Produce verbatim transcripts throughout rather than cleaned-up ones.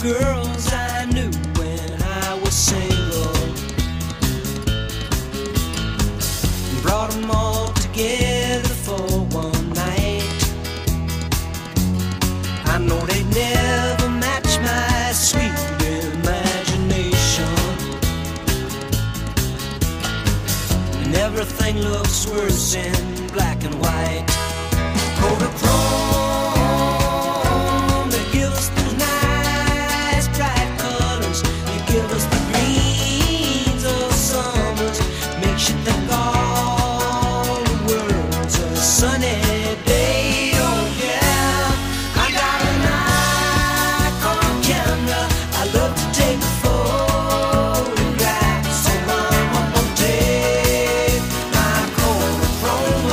girls I knew when I was single, brought them all together for one night. I know they'd never match my sweet imagination, and everything looks worse in black and white. Kodachrome, they give us those nice bright colors, they give us the greens of summers, makes you think all the world's a sunny day. Oh yeah, I got a Nikon camera, I love to take photographs, so mama, don't take my Kodachrome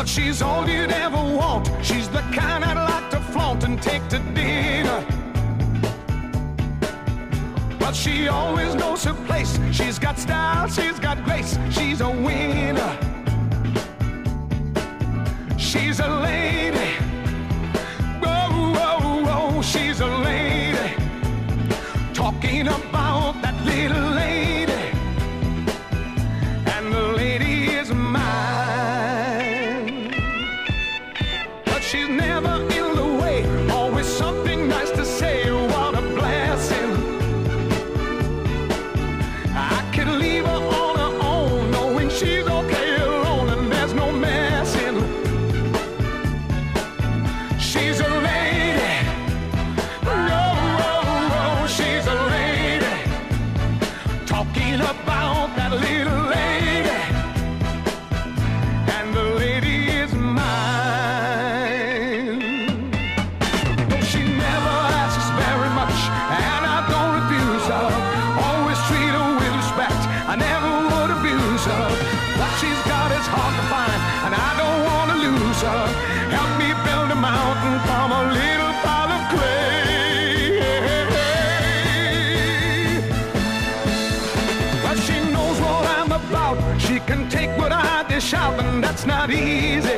But she's all you'd ever want. She's the kind I'd like to flaunt and take to dinner. But she always knows her place. She's got style, she's got grace. She's a winner. She's a lady. Whoa, whoa, whoa, she's a lady. Talking about that little lady. And the lady is mine. But she's never in the way. Always something nice to say. What a blessing. I could leave her on her own, knowing she's okay alone and there's no messing. She's a lady. Whoa, whoa, whoa, she's a lady. Talking about that little lady. And the lady is mine. Though she never asks very much, and I don't refuse her. Always treat her with respect. I never would abuse her. What she's got is hard to find, and I don't want to lose her. Help me build a mountain from a little pile of clay. But she knows what I'm about. She can take what I dish out, and that's not easy.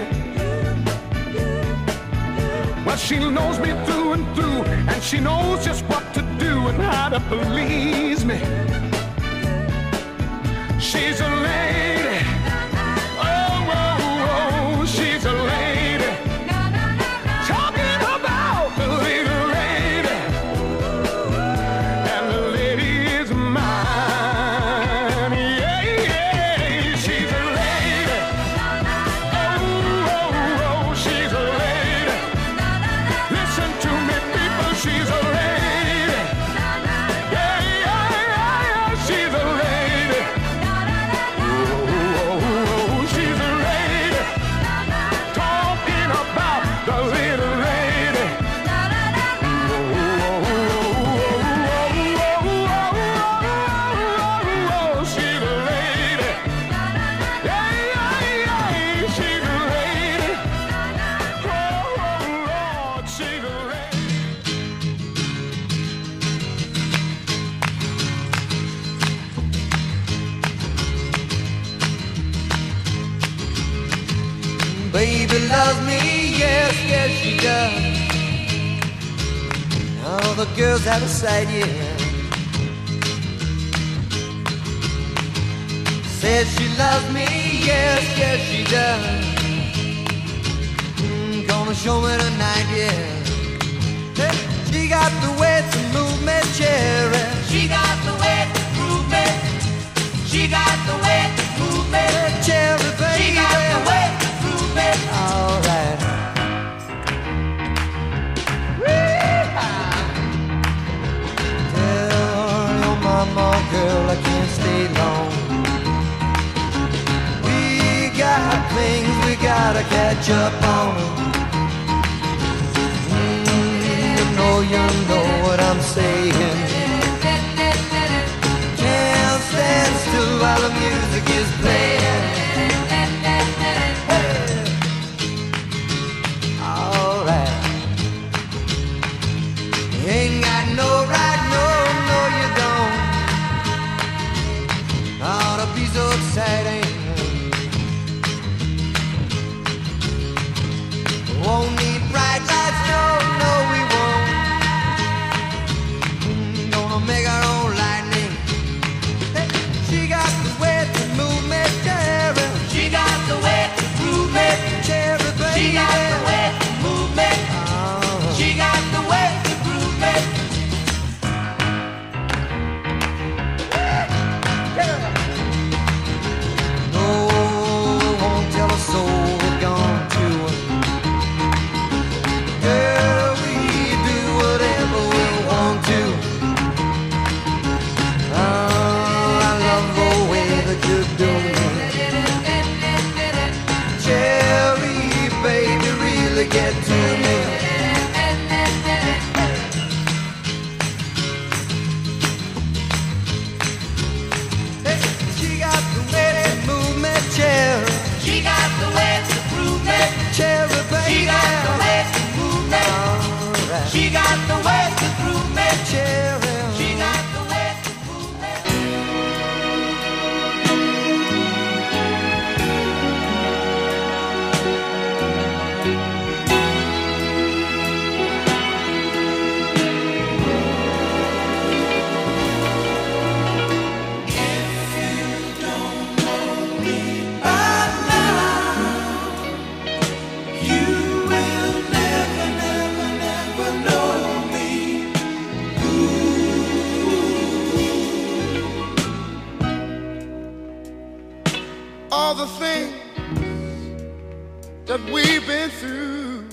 Well, she knows me through and through, and she knows just what to do and how to please me. She's a lady. Oh, oh, oh, she's a lady. Talking about the little lady. And the lady is mine. Yeah, yeah, she's a lady. Oh, oh, oh, she's a lady. Listen to me, people, she's a lady. Yeah, yeah, yeah, yeah, she's a lady. Oh, oh, oh, she's a lady. Talking about the little lady. Oh, oh, oh, oh, oh, oh, she's a lady. Yeah, yeah, yeah, she's a lady. Oh, Lord, she's a lady. Baby loves me, yes, yes she does. All the girls out of sight, yeah. Says she loves me, yes, yes she does. Mm, gonna show me tonight, yeah. Hey, she got the way to move me, cherry. She got the way to move me. She got the way to move me, cherry, baby. She got the way to move me. All right. Tell your mama, girl, I can't stay long. We got things we gotta catch up on. Mm, you know, you know what I'm saying. Can't stand still while the music is playing. All right. You ain't got no right, no, no, you don't. Ought to be so exciting. Won't need bright lights, no, no, we won't. Mm, Gonna make our own lightning. Hey, she got the way to move me, cherry. She got the way to move me, cherry, baby. She got the way to move me. She got the way to groove me. me by now, you will never, never, never know me. Ooh. All the things that we've been through,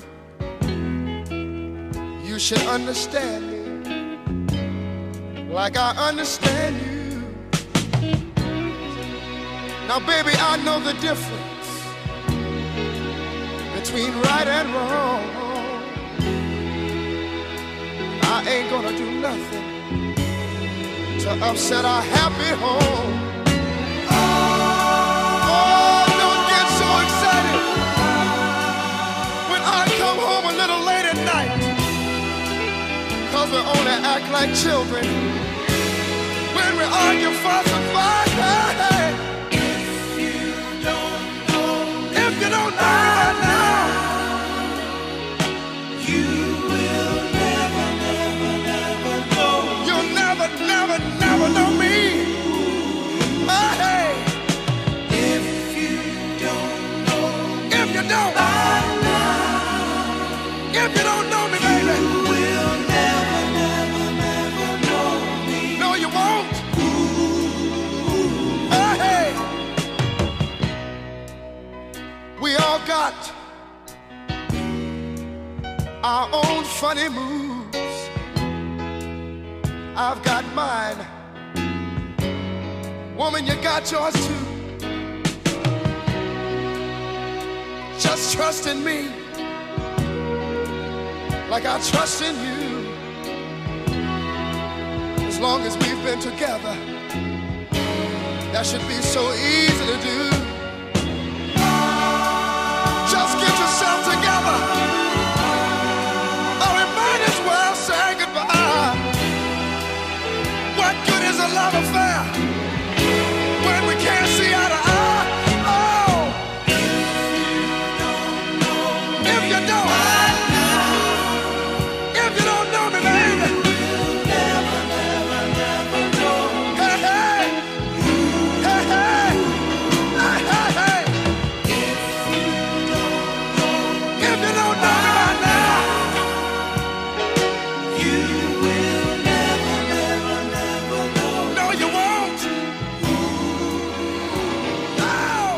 you should understand me like I understand you. Now, baby, I know the difference between right and wrong. I ain't gonna do nothing to upset our happy home. Oh, don't get so excited when I come home a little late at night, 'cause we only act like children when we argue, fuss, and fight. Hey, hey. If you don't know right now, you will never, never, never know. You'll never, never, never know me. Oh, hey. If you don't know, if you don't, by now, if you don't know me, baby, you will never, never, never know me. No, you won't. Oh, hey. We all got our own funny moves. I've got mine. Woman, you got yours too. Just trust in me like I trust in you. As long as we've been together, that should be so easy to do. Just get yourself together, or we might as well say goodbye. What good is a love affair when we can't see eye to eye? Oh, if you don't, if you don't know me, baby, You'll never, never, never know me. hey, hey, hey, hey, hey, hey, hey. If you don't know me by now, You will never, never, never know. no, you won't. No.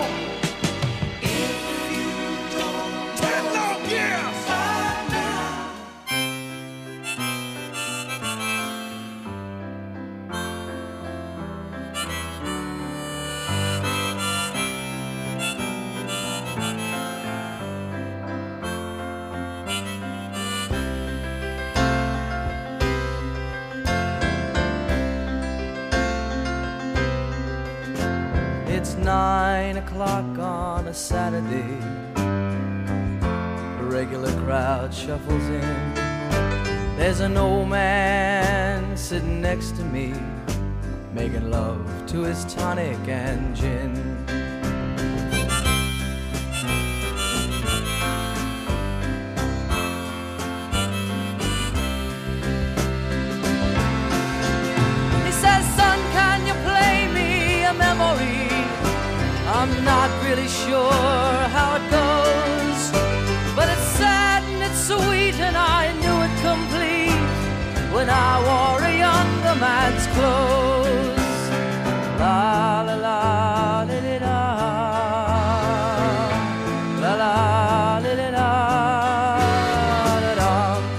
If you don't Ten long years. by now. It's nine o'clock on a Saturday. A regular crowd shuffles in. There's an old man sitting next to me, making love to his tonic and gin. He says, son, can you play me a memory? I'm not really sure how it goes, but it's sad and it's sweet, and I knew it complete when I wore a younger man's clothes. La la la li li la, la la li li la, la la.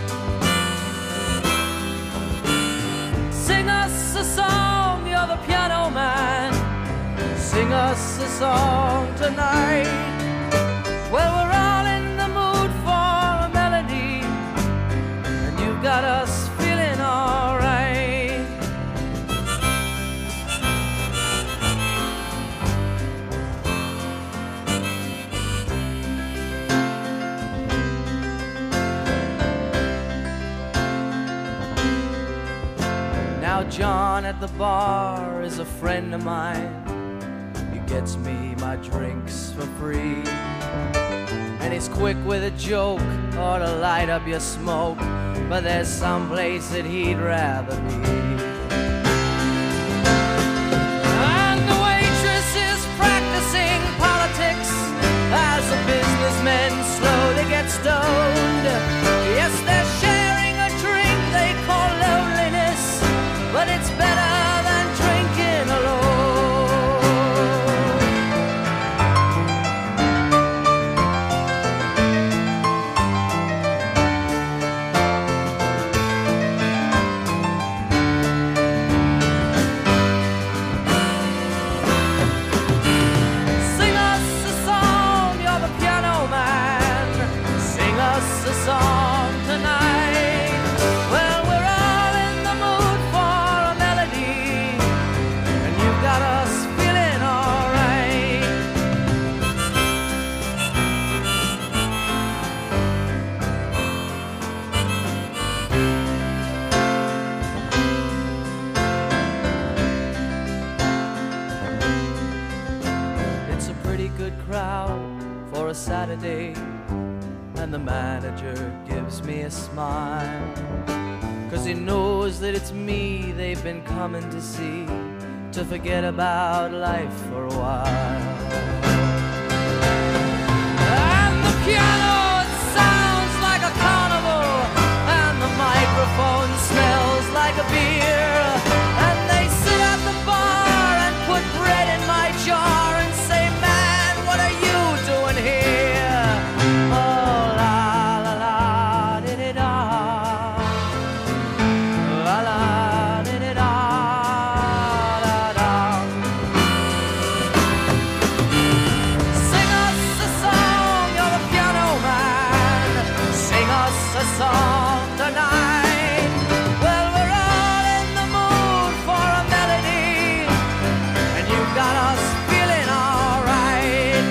Sing us a song, you're the piano man. Sing us a song tonight. Well, we're all in the mood for a melody, and you've got us feeling alright. Now John at the bar is a friend of mine. Gets me my drinks for free, and he's quick with a joke or to light up your smoke, but there's some place that he'd rather be. And the waitress is practicing pretty good crowd for a Saturday, and the manager gives me a smile, 'cause he knows that it's me they've been coming to see, to forget about life for a while. And the piano, it sounds like a carnival, and the microphone smells like a beer, and they sit at the bar and put bread in my jar and say, man, what are you doing here? Oh, la la la, di-di-da, la la, di-di-da, da-da. Sing us a song, you're a piano man, sing us a song tonight. Well, we're all in the mood for a melody, and you got us feeling all right.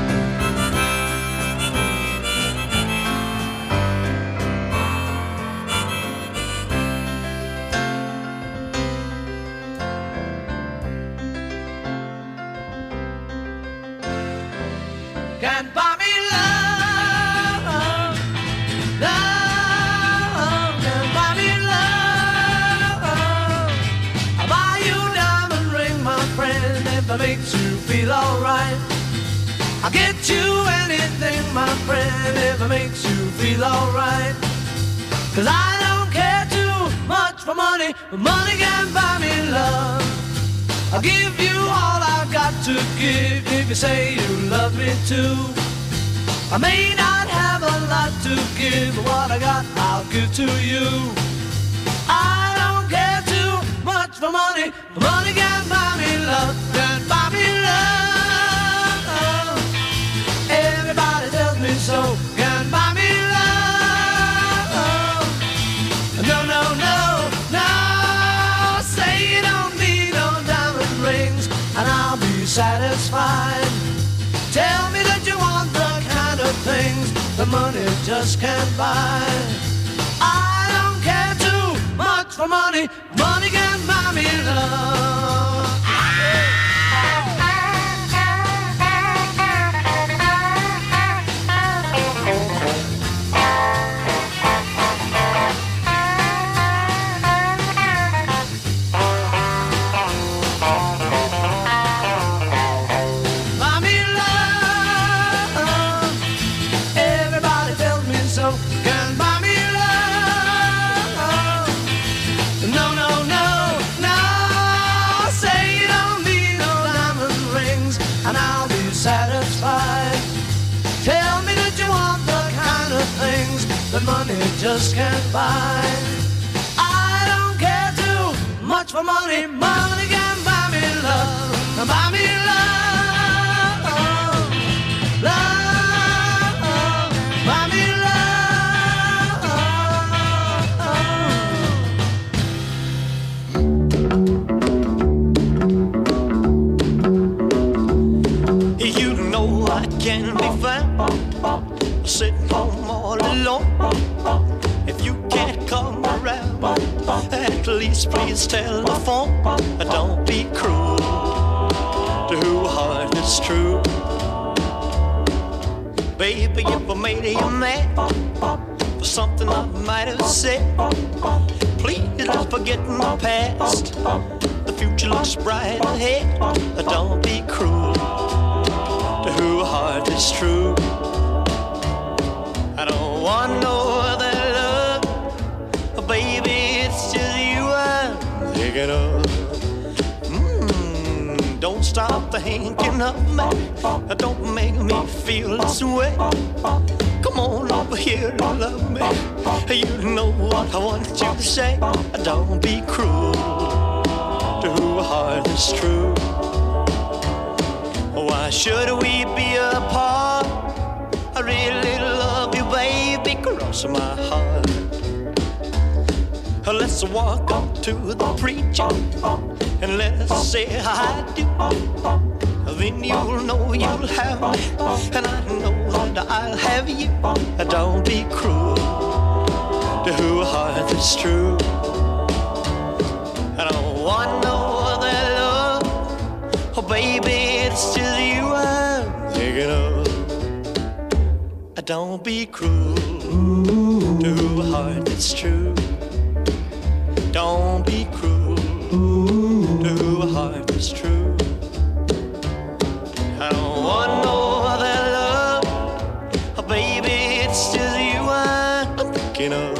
Can't buy me love, love, can't buy me love. I'll buy you a diamond ring, my friend, if it makes you feel alright. I'll get you anything, my friend, if it makes you feel alright. 'Cause I don't care too much for money, but money can't buy me love. I'll give you all I've got to give if you say you love me too. I may not have a lot to give, but what I got I'll give to you. I don't care too much for money, but money can't buy me love, can't buy me love. Everybody tells me so, can't buy me love. No, no, no, no, say you don't need no diamond rings, and I'll be satisfied. Tell me that you want the kind of things that money just can't buy. I don't care too much for money, money can't buy me love. Buy me love, everybody tells me so, can't buy me love. No, no, no, no, say you don't need no diamond rings, and I'll be satisfied. Tell me that you want the kind of things that money just can't buy. I don't care too much for money, money can buy me love, buy me love, love, buy me love. You know I can be found sitting home all alone. If you can't come around, at least please tell the phone. Don't be cruel to who heart is true. Baby, if I made you mad for something I might have said, please don't forget my past. The future looks bright ahead. Don't be cruel to who heart is true. I don't want no other love, baby, it's just you I'm thinking of. Mm, don't stop thinking of me, don't make me feel this way. Come on over here and love me, you know what I want you to say. Don't be cruel to who heart is true. Why should we be apart? I really love you, baby, cross my heart. Let's walk up to the preacher and let's say I do. Then you'll know you'll have me, and I know that I'll have you. Don't be cruel to who heart is true. I don't want no other love, oh baby, it's just you I'm Don't be cruel to a heart that's true. Don't be cruel to a heart that's true. I don't want no other love, oh, baby, it's just you I'm thinking of.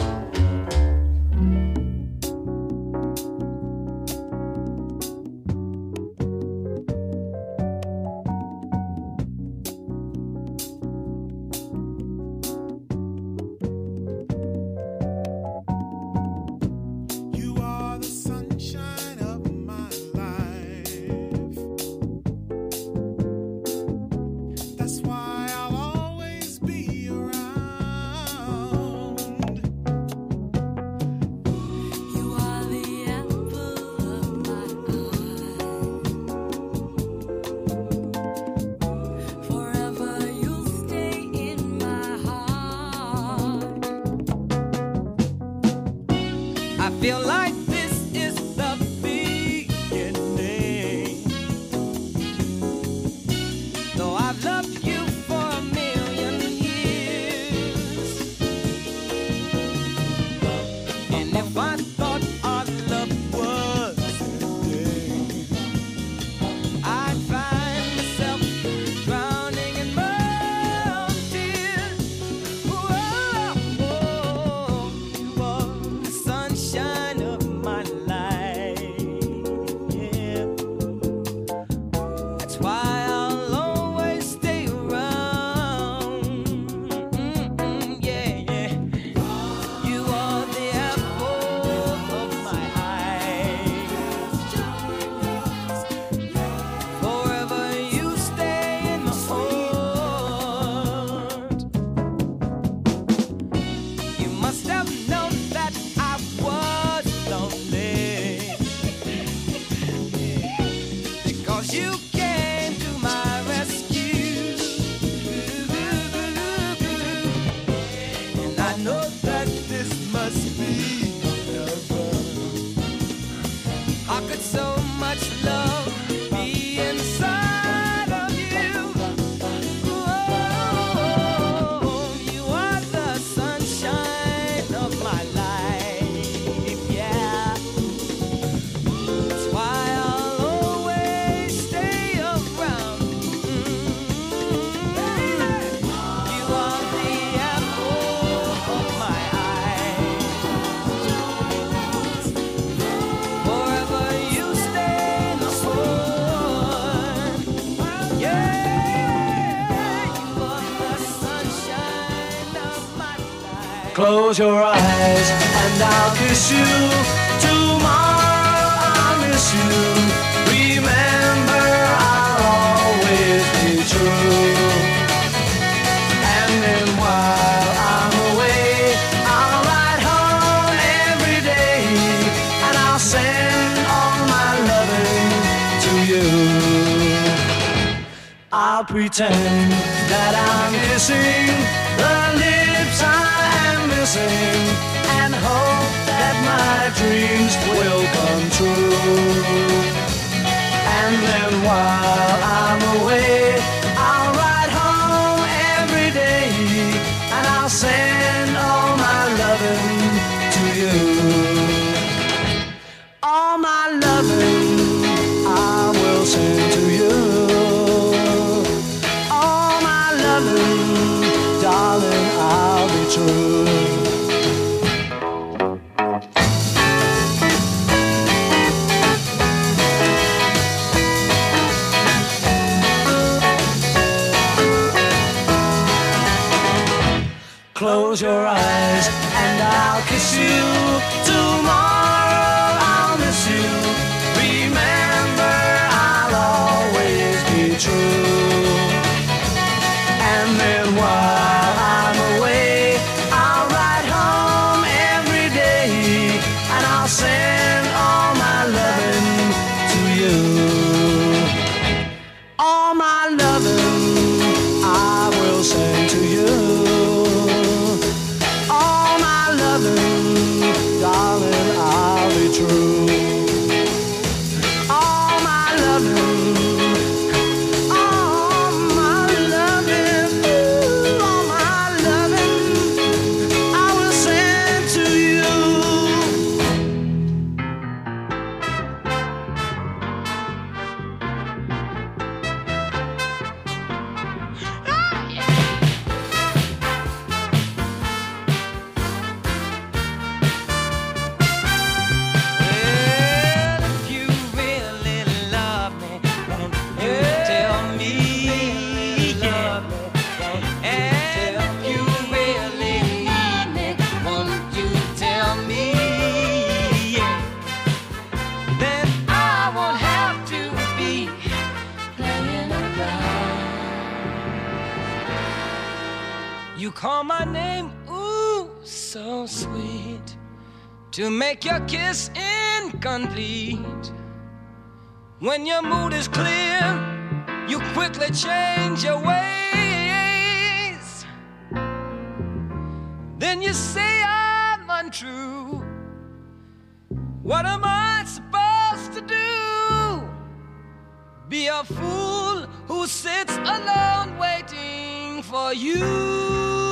Feel like this is the beginning. Though I've loved you for a million years, and if I thought our love was ending, I'd find myself drowning in my own tears. Whoa, whoa, you are the sunshine of my life, yeah. That's why I'll always stay around, mm-mm, yeah, yeah. You are the apple of my eye. Forever you stay in my heart. You must have known that I was lonely, because you came to my rescue. And I know that this must be heaven. How could so much love be inside of you? Oh, you are the sunshine of my life, yeah. That's why I'll always stay around. You are the apple of my eye. Forever you stay in the heart. Yeah, you are the sunshine of my life. Close your eyes and I'll kiss you. Tomorrow I'll miss you. Remember, I'll always be true. And then while I'm away, I'll ride home every day, and I'll send all my loving to you. I'll pretend that I'm kissing the lips I am missing, and hope that my dreams will come true. And then while I'm away, I'll ride home every day, and I'll send all my loving to you. All my loving I will send to you. All my loving, darling, I'll be true. Close your eyes and I'll kiss you. Tomorrow I'll miss you. Remember, I'll always be true. And then while I'm away, I'll ride home every day, and I'll send all my loving to you. All my loving I will send to you. All my loving, darling, I'll be true. All my loving, all You call my name, ooh, so sweet, to make your kiss incomplete. When your mood is clear, you quickly change your ways. Then you say I'm untrue. What am I supposed to do? Be a fool who sits alone waiting for you.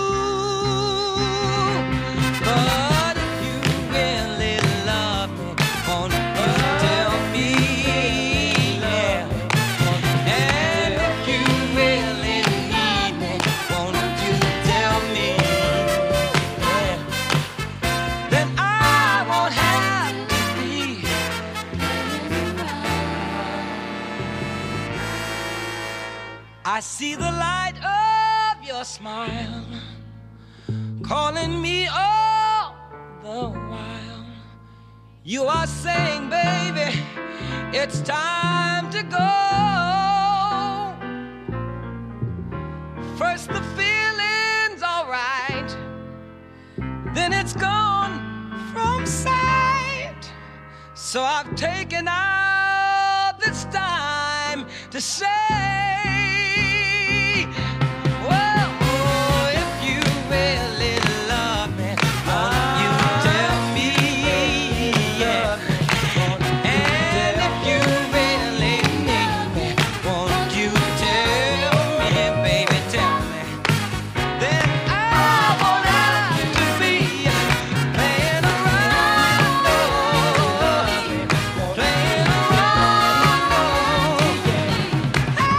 But if you really love me, won't you tell me? Yeah. And if you really need me, won't you tell me? Yeah. Then I won't have to be. I see the light of your smile calling me all the while. You are saying, baby, it's time to go. First the feeling's alright, then it's gone from sight. So I've taken out this time to say, well, oh, if you really love me, won't you tell me? Yeah. And if you really need me, won't you tell me, baby, tell me? Then I won't have to be playing around, no, playing around, no.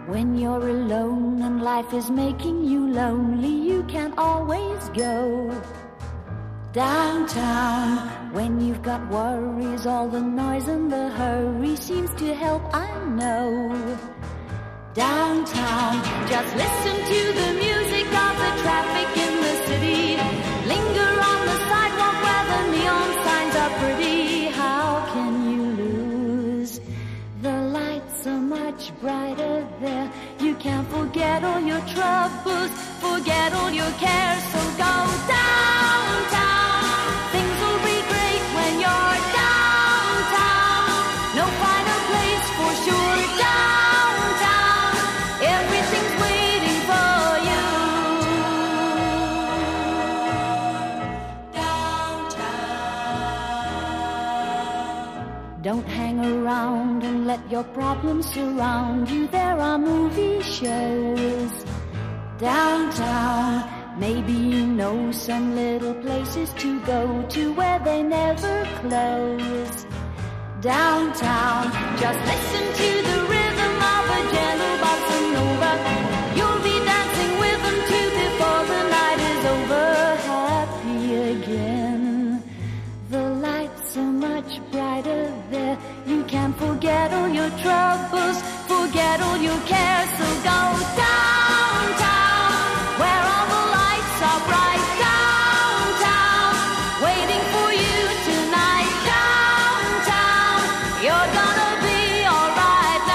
When you're alone and life is making you lonely, you can always go downtown. When you've got worries, all the noise and the hurry seems to help, I know. Downtown, just listen to the music of the traffic in the city. Linger on the sidewalk where the neon signs are pretty. How can you lose? The lights are much brighter there. You can't forget all your troubles, forget all your cares, so go downtown. Things will be great when you're downtown. No finer place for sure, downtown. Everything's waiting for you. Downtown. Don't hang around and let your problems surround you. There are movie shows downtown. Maybe you know some little places to go to where they never close. Downtown, just listen to the rhythm of a gentle bossa nova. You'll be dancing with them too before the night is over. Happy again. The lights are much brighter there. You can forget all your troubles, forget all your cares, so go downtown, where all the lights are bright. Downtown, waiting for you tonight. Downtown, you're gonna be alright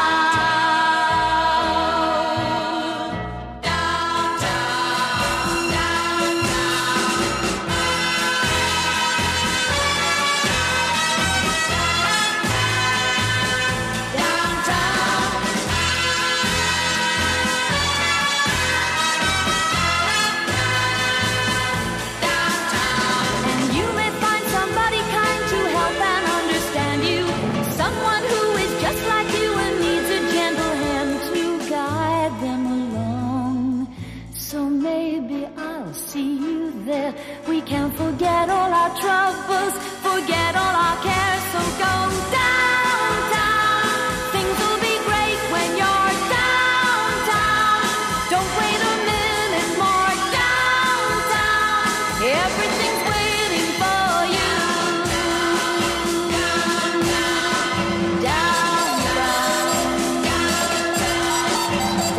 now. Downtown, downtown. And you may find somebody kind to help and understand you. Someone who is just like you and needs a gentle hand to guide them along. So maybe I'll see you there. We can forget all our troubles, forget all our cares, so go downtown. Things will be great when you're downtown. Don't wait a minute more. Downtown, everything's waiting for you. Downtown, downtown,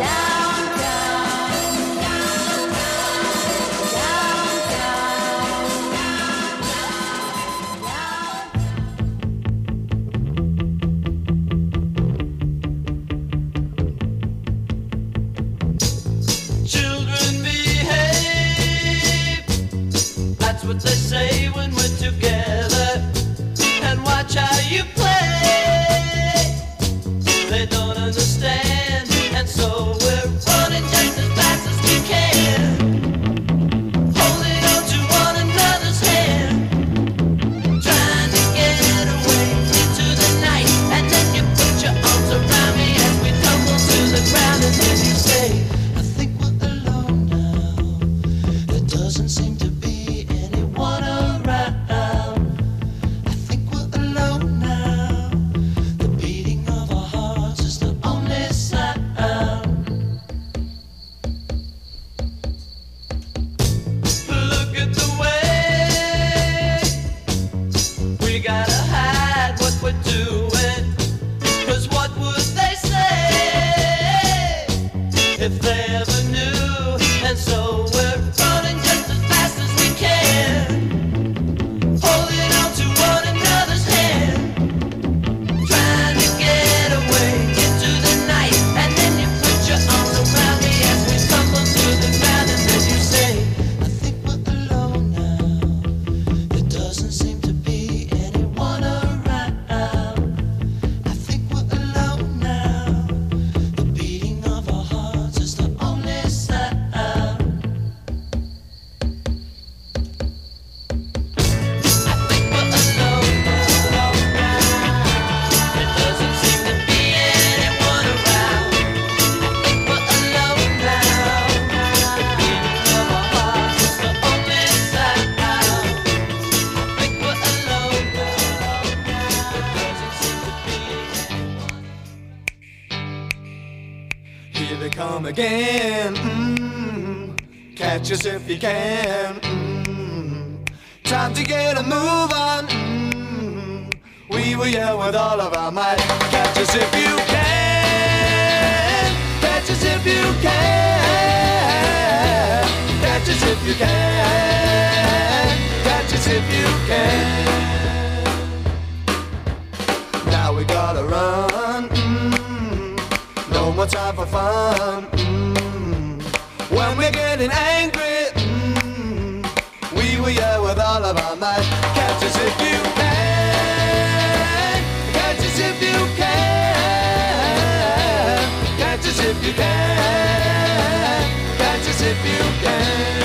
Children behave, that's what they say when we're together. And watch how you play. They don't understand, and so we're running just as fast as we can, holding on to one another's hand, trying to get away into the night. And then you put your arms around me as we tumble to the ground, and then you say, I think we're alone now. There doesn't seem to be anyone around. I think we're alone now. The beating of our hearts is the only sound. come again. Mm, catch us if you can. Mm, time to get a move on. Mm, we were here with all of our might. Catch us if you can. Catch us if you can. Catch us if you can. Catch us if you can. Now we gotta run. Mm, no more time for fun. Mm, when we're getting angry, mm, we were here with all of our might. Catch us if you can. Catch us if you can. Catch us if you can. Catch us if you can.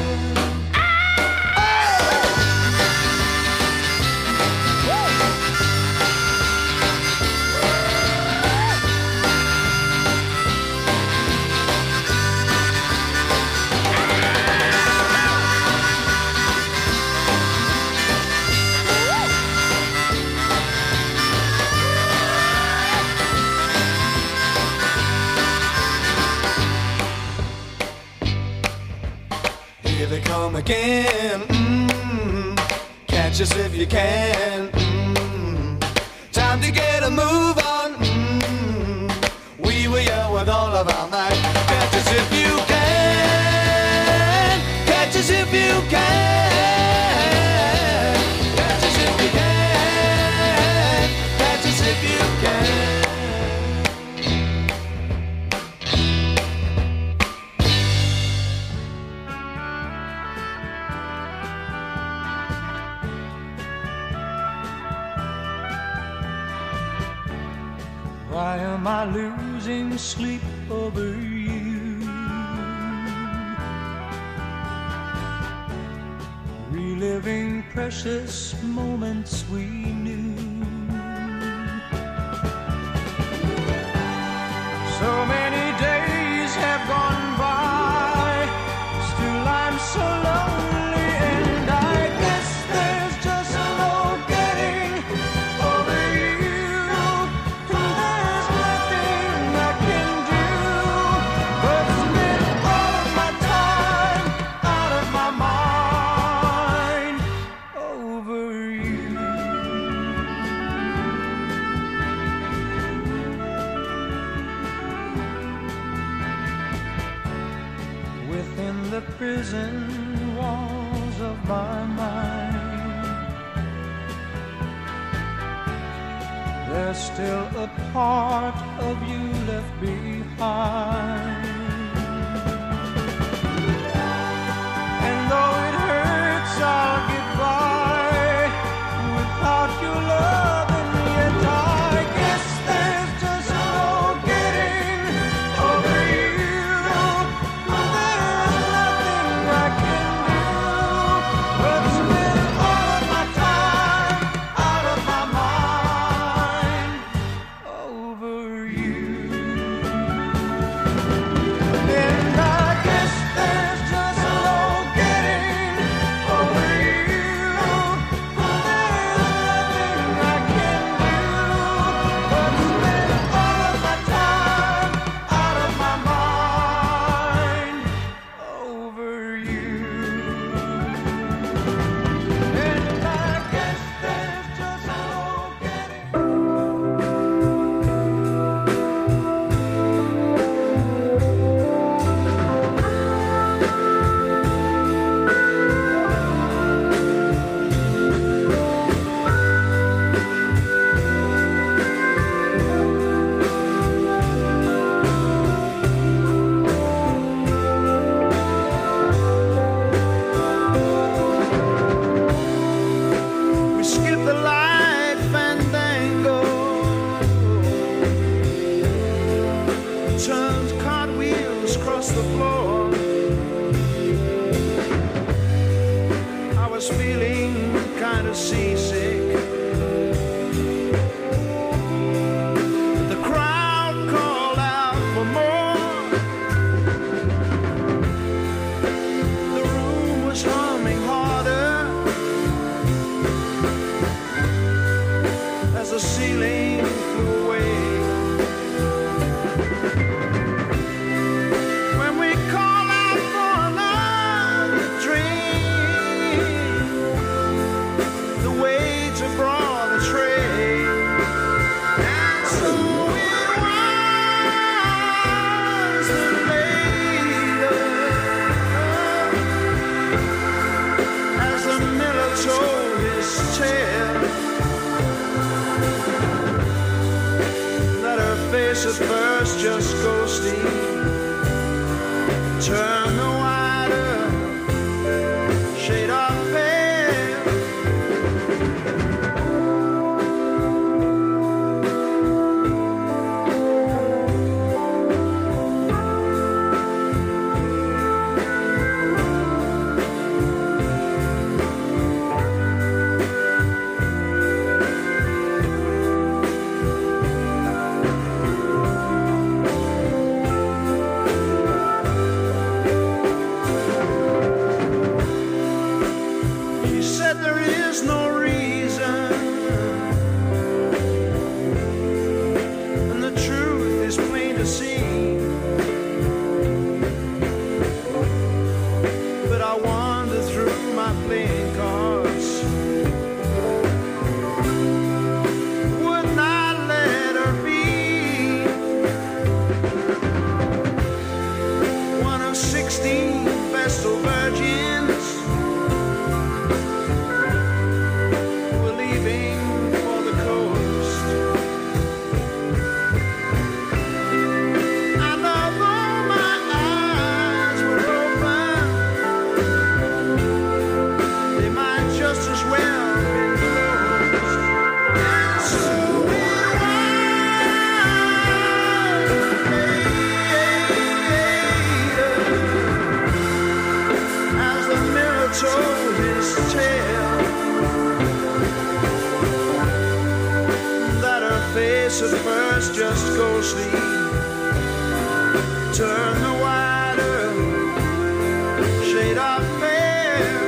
Come again. Mm, catch us if you can. Mm, time to get a move on. Mm, we were here with all of our might. Catch us if you can. Catch us if you can. Catch us if you can. Catch us if you can. Why am I losing sleep over you? Reliving precious moments we knew. So many days have gone by, still I'm so lonely, and I guess there's just no getting over you. Prison walls of my mind, there's still a part of you left behind. And though it hurts, I'll get by without your love, and yet I guess there's just no getting over you. first just ghostly. Turn the wider shade of pale. She said there is no reason, and the truth is plain to see. But I wander through my playing cards, would not let her be one of sixteen Vestal virgins. We're leaving for the coast, and although my eyes were open, they might just as well be closed. And so we waited as the mirror told his tale, that her face at first just ghostly. Turn the wider shade of pale.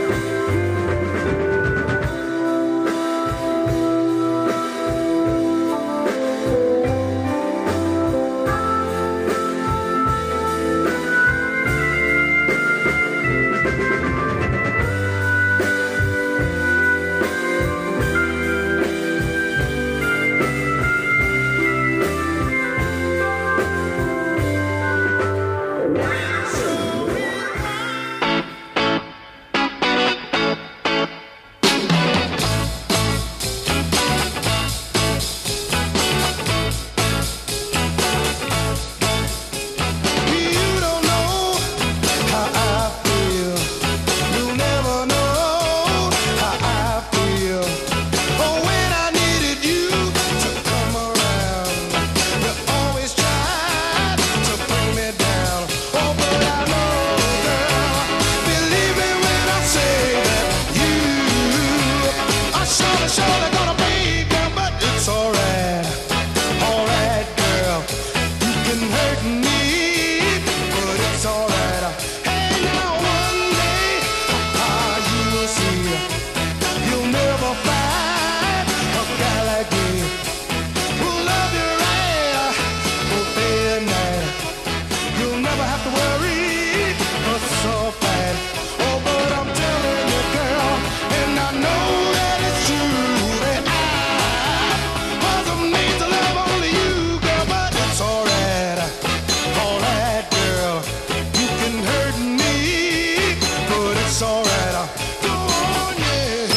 You don't know how I feel. You'll never know how I feel. Oh, when I needed you to come around, you always tried to bring me down. Oh, but I know, girl, believe me when I say that you are surely, surely gonna break down, but it's alright, alright, girl. You can hurt me, but it's alright. Hey, now one day, ah, you will see, you'll never find a guy like me who'll love you right, both day and night. You'll never have to worry, cause it's all fine. Oh, but I'm telling you, girl, and I know that it's true, that I wasn't made to love only you, girl, but it's alright, alright, girl. You can hurt me, but it's alright. Go on, yeah.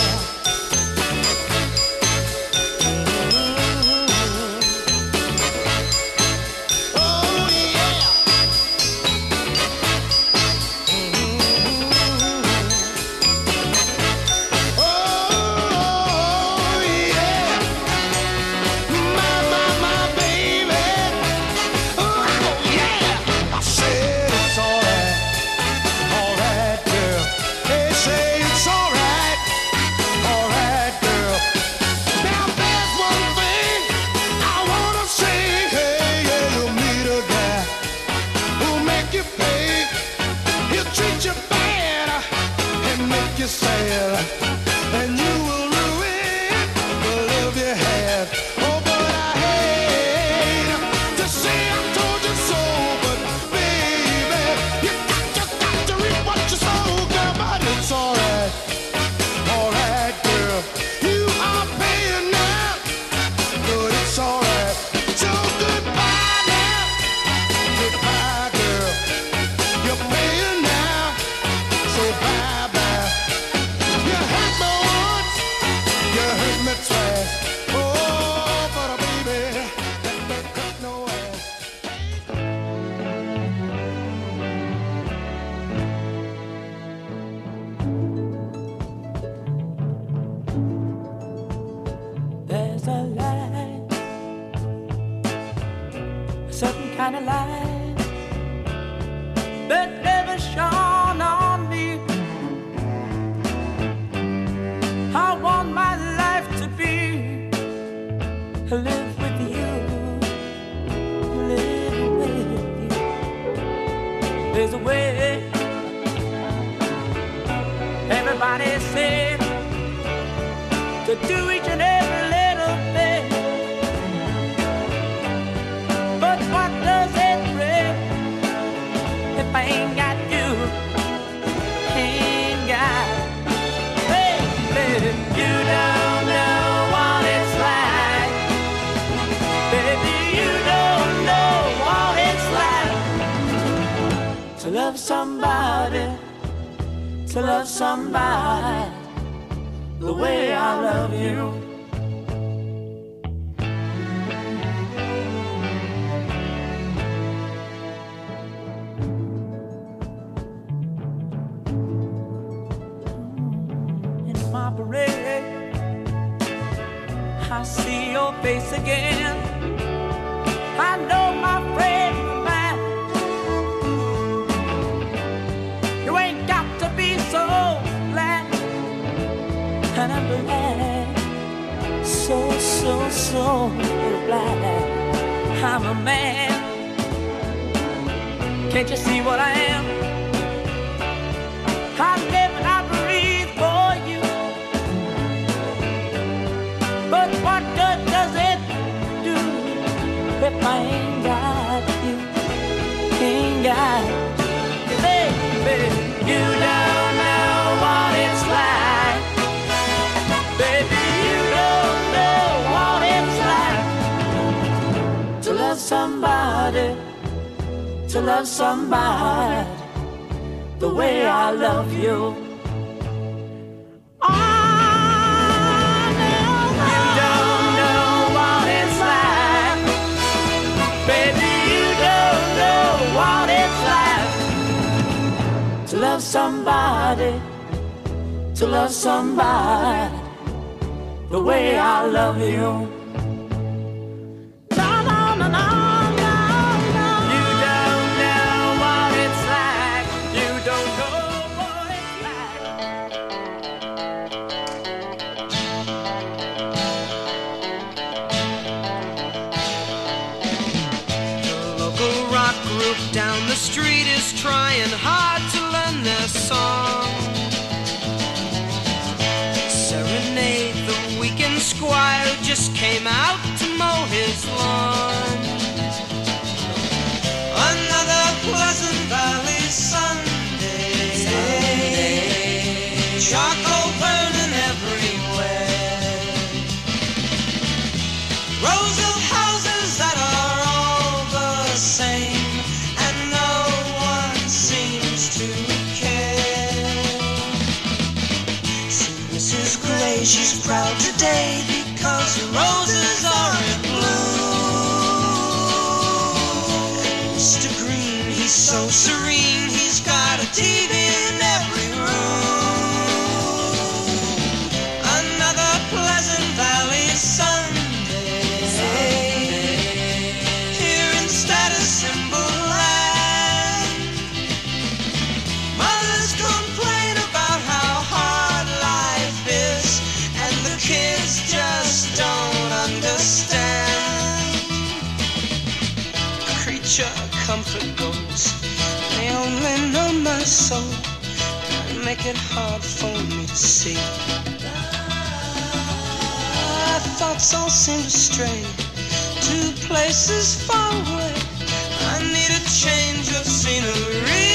Oh, yeah. Oh, yeah. My, my, my baby. Oh, yeah. I said it's alright, alright, girl. They say it's alright, alright, girl. Now there's one thing I wanna say. Hey, yeah, you'll meet a guy who'll make you pay. He'll treat you bad and make you sad, and you will ruin the love you had. Oh, but I hate to say I told you so, but baby, you got, you got to reap what you sow, girl. But it's alright, alright, girl. You are paying now, but it's alright. So goodbye now, goodbye, girl. You're paying now, so bye bye. You kind of light that never shone on me. I want my life to be live with you, live with you. There's a way. Everybody said to do each and every little thing, but what does it bring if I ain't got you? Ain't got, baby, you don't know what it's like. Baby, you don't know what it's like to love somebody, to love somebody the way I love you. In my parade, I see your face again. I know my friend of mine. You ain't got to be so glad, and I'm glad, so, so, so glad I'm a man. Can't you see what I am? I live and I breathe for you. But what good does it do if I ain't got you? Ain't got you, baby. You don't know what it's like. Baby, you don't know what it's like to love somebody, to love somebody the way I love you. Oh, no, you don't know what it's like. Baby, you don't know what it's like to love somebody, to love somebody the way I love you. No, no, no, no, no, no. You don't know what it's like. You don't know what it's like. The local rock group down the street is trying hard to learn their song. Serenade the weekend squire who just came out to mow his lawn. Another Pleasant Valley Sunday, Sunday. Charcoal burning everywhere. Rows of houses that are all the same, and no one seems to care. See Missus Gray, she's proud today because the roses are in bloom. And Mister Green, he's so serene, he's got a T V in every room. Another Pleasant Valley Sunday, Sunday. Here in Status Symbol Land. Mothers complain about how hard life is, and the kids just don't understand. Creature comfort goes, they only know my soul and make it hard for me to see. Our thoughts all seem to stray to places far away. I need a change of scenery.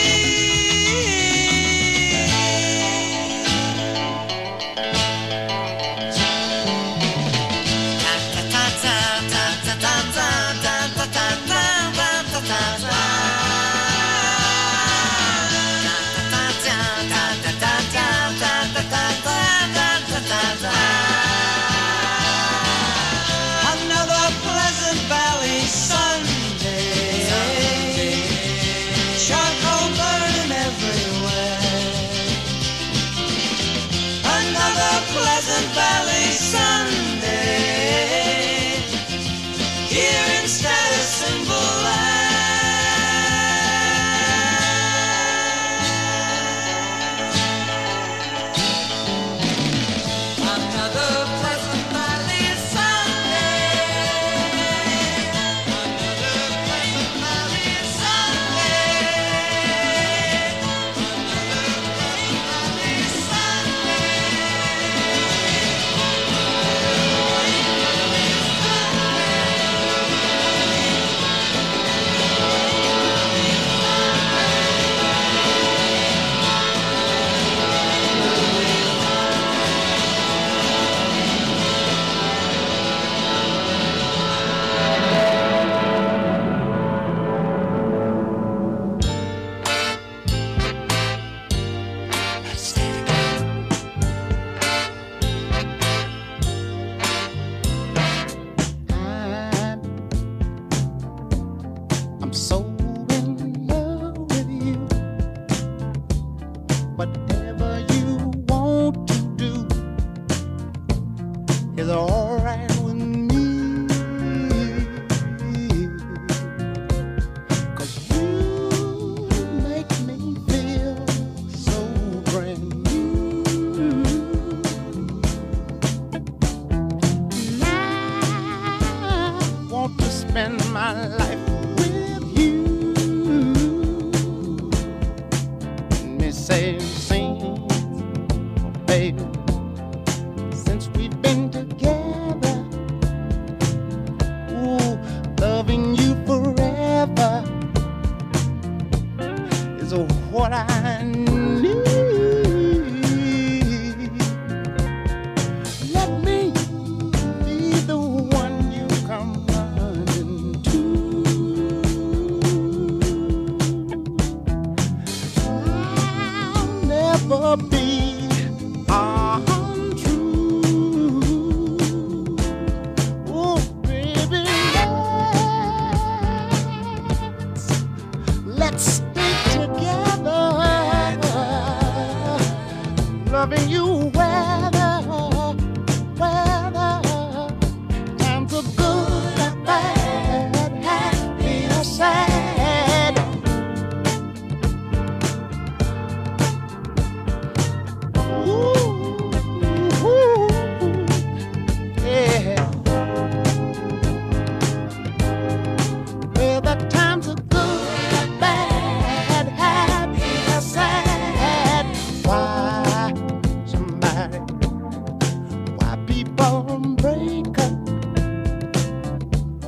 Another Pleasant Valley Sunday. my life.